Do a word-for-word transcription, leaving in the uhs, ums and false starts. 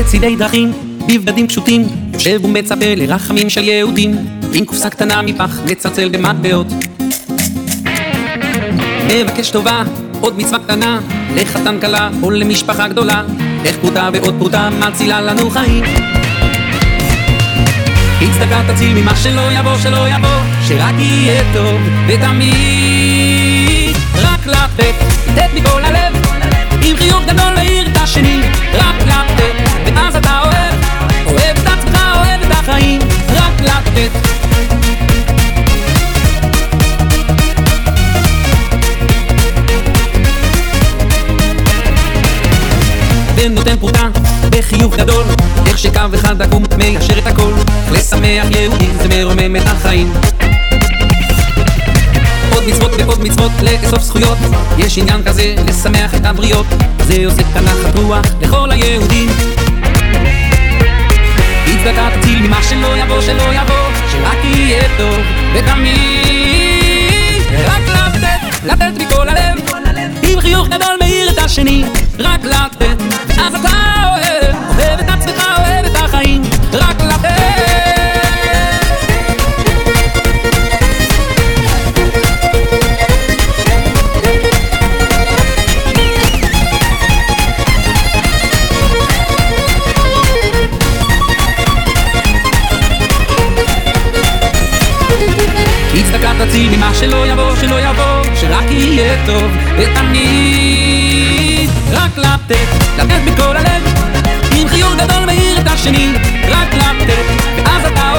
בצידי דרכים, בבגדים פשוטים, יושב ומצפה לרחמים של יהודים, עם קופסה קטנה מפח, מצלצל במטבעות. מבקש טובה, עוד מצווה קטנה, לחתן קלה או למשפחה גדולה, איך פרוטה ועוד פרוטה מצילה לנו חיים. הצדקה תציל ממה שלא יבוא, שלא יבוא, שרק יהיה טוב ותמיד. רק לתת, לתת מכל הלב, עם חיוך גדול להאיר את השני. רק לתת, ואז אתה אוהב, אוהב את עצמך, אוהב את החיים. רק לתת. ונותן פרוטה בחיוך גדול, איך שקו אחד עקום מיישר את הכל. לשמח יהודים זה מרומם את החיים. עוד מצוות ועוד מצוות לאסוף זכויות, יש עניין כזה לשמח את הבריות, זה עושה כאן נחת רוח לכל היהודים. הצדקה תציל ממה שלא יבוא, שלא יבוא, שרק יהיה טוב ותמיד. רק לתת, לתת מכל הלב, עם חיוך גדול מאיר את השני. רק לתת, אז אתה אוהב, אוהב את עצמך, אוהב את החיים. רק לתת. הצדקה תציל ממה שלא יבוא, שלא יבוא, שרק יהיה טוב ותמיד. רק לתת, לתת מכל הלב, עם חיוך גדול מאיר את השני. רק לתת, ואז אתה